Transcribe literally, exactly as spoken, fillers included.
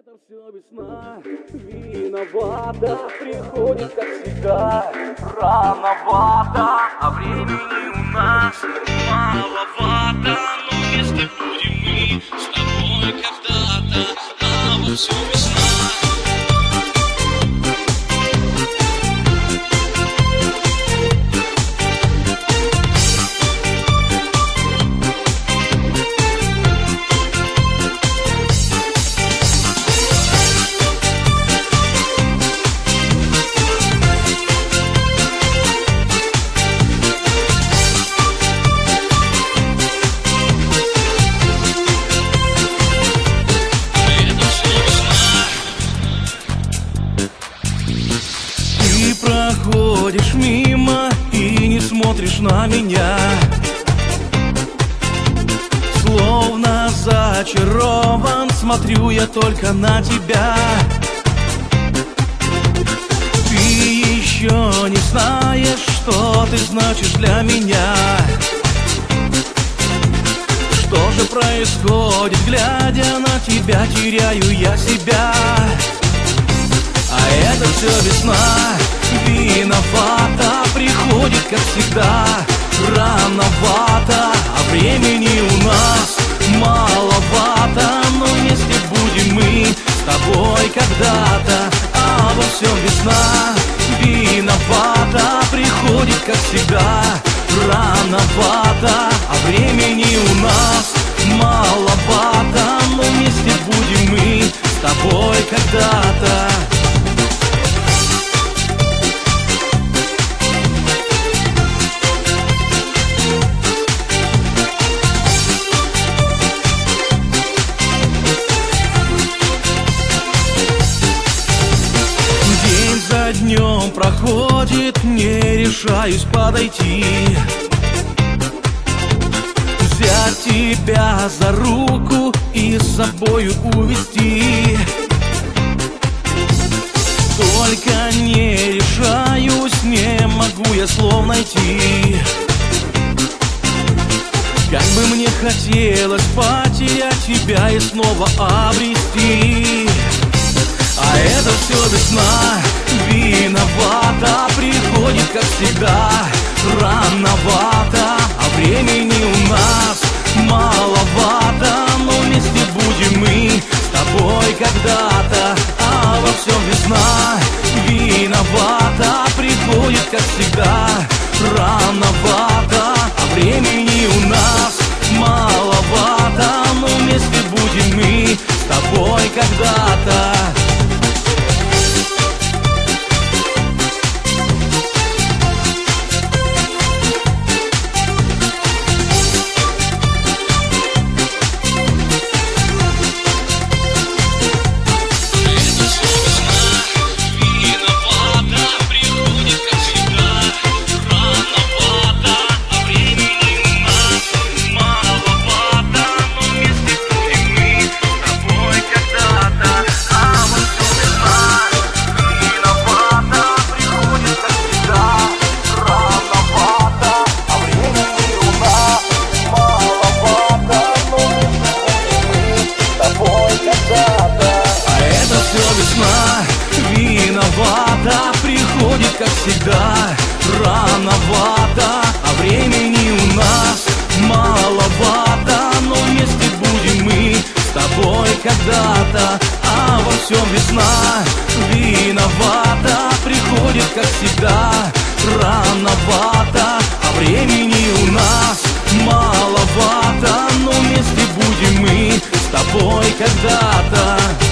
Это все весна, виновата, приходит, как всегда, рановато, а времени у нас маловато. Но вместе будем мы с тобой когда-то, а вот все весна. Проходишь мимо и не смотришь на меня, словно зачарован, смотрю я только на тебя. Ты еще не знаешь, что ты значишь для меня. Что же происходит, глядя на тебя, теряю я себя. А это все весна, виновата, приходит, как всегда, рановато, а времени у нас маловато. Но вместе будем мы с тобой когда-то, а во всем весна, виновата, приходит, как всегда, рановато, а времени у нас маловато. Но вместе будем мы с тобой когда-то. Днем проходит, не решаюсь подойти, взять тебя за руку и с собою увести. Только не решаюсь, не могу я слов найти. Как бы мне хотелось потерять тебя и снова обрести. А это все весна, виновата, приходит, как всегда, рановато, а времени у нас маловато. Но вместе будем мы с тобой когда-то, а во всем весна, виновата, приходит, как всегда, рановато, а времени у нас маловато. Но вместе будем мы с тобой когда-то. Виновата, приходит, как всегда, рановато, а времени у нас маловато. Но вместе будем мы с тобой когда-то, а во всем весна, виновата, приходит, как всегда, рановато, а времени у нас маловато. Но вместе будем мы с тобой когда-то.